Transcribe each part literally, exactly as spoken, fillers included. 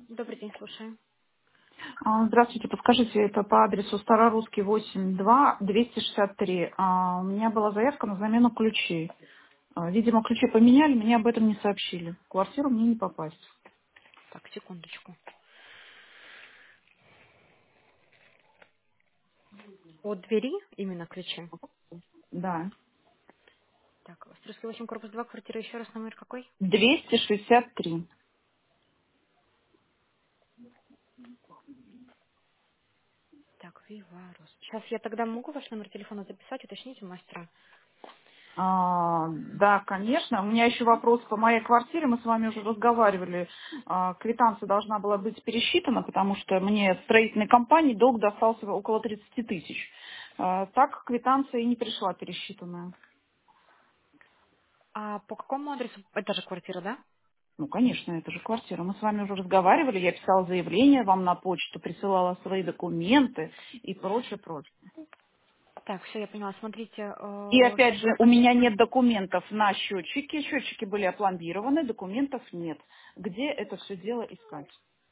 Добрый день, слушаю. А, Здравствуйте, подскажите, это по адресу Старорусский восемь два двести шестьдесят три. А, У меня была заявка на замену ключей. А, Видимо, ключи поменяли, мне об этом не сообщили. В квартиру мне не попасть. Так, секундочку. От двери именно ключи. Да. Так, Острожский восемь, корпус два, квартира, еще раз номер какой? двести шестьдесят три. Так, Виварус. Сейчас я тогда могу ваш номер телефона записать, уточните у мастера. А, да, конечно. У меня еще вопрос по моей квартире. Мы с вами уже разговаривали. А, квитанция должна была быть пересчитана, потому что мне строительной компании долг достался около тридцати тысяч. А, так квитанция и не пришла пересчитанная. А по какому адресу? Это же квартира, да? Ну, конечно, это же квартира. Мы с вами уже разговаривали, я писала заявление вам на почту, присылала свои документы и прочее, прочее. Так, все, я поняла. Смотрите, И опять сейчас же, у меня нет документов на счетчики. Счетчики были опломбированы, документов нет. Где это все дело искать?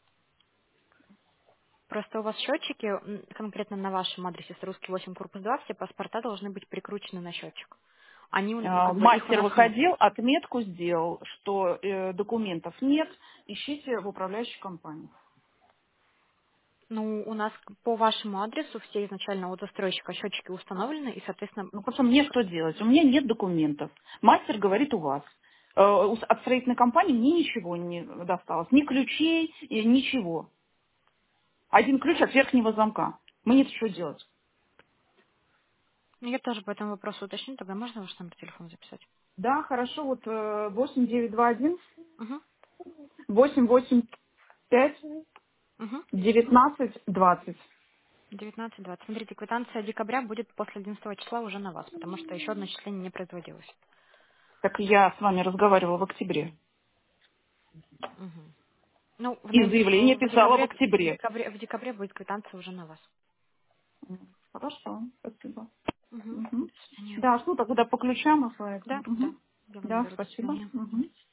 просто у вас счетчики, м, конкретно на вашем адресе Русский восемь, корпус два, все паспорта должны быть прикручены на счетчик. Они, у- А, как бы, их у Мастер нас нет. выходил, отметку сделал, что э, документов нет, ищите в управляющей компании. Ну, у нас по вашему адресу все изначально от застройщика счетчики установлены, и, соответственно, Ну, просто мне что делать? У меня нет документов. Мастер говорит у вас. Э, у- От строительной компании мне ничего не досталось. Ни ключей, и ничего. Один ключ от верхнего замка. Мне что делать? ну, я тоже по этому вопросу уточню, тогда можно ваш номер телефона записать? Да, хорошо, вот э, восемь девять два один Угу, восемь восемь пять угу. девятнадцать двадцать. девятнадцать двадцать. Смотрите, квитанция декабря будет после одиннадцатого числа уже на вас, потому что еще одно числение не производилось. Так я с вами разговаривала в октябре. Мгм. Ну, в, И ноя- заявление в- в писала в декабре, в октябре. декабре, в декабре будет квитанция уже на вас. М, Хорошо, спасибо. Угу. Мгм. До свидания. Да, что тогда по ключам и по Да, этому. да. Мгм. Я вам Да, наберу. До спасибо. свидания. Мгм.